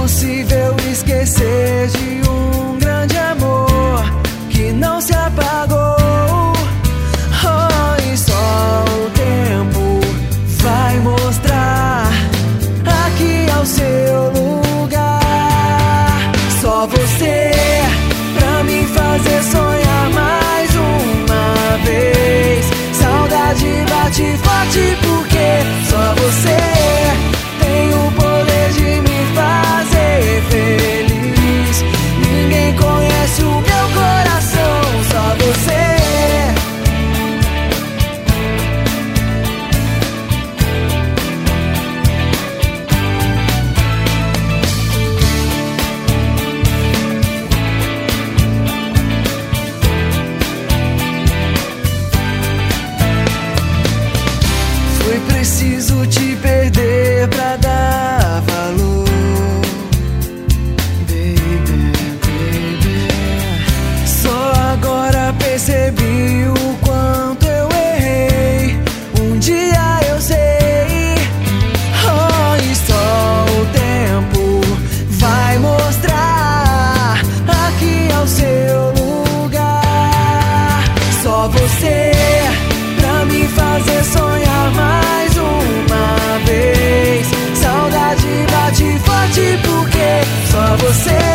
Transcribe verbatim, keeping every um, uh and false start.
impossível esquecer de um grande amor que não se apagou. Oh, e só o tempo vai mostrar aqui ao seu lugar. Só você pra me fazer sonhar mais uma vez. Saudade bate forte porque só você tem o poder de me fazer feliz. Ninguém conhece o meu coração, só você. Foi preciso te perder pra dar valor, baby, baby. Só agora percebi o quanto eu errei. Um dia eu sei. Oh, e só o tempo vai mostrar aqui ao seu lugar. Só você pra me fazer sonhar mais uma vez. Saudade bate forte porque só você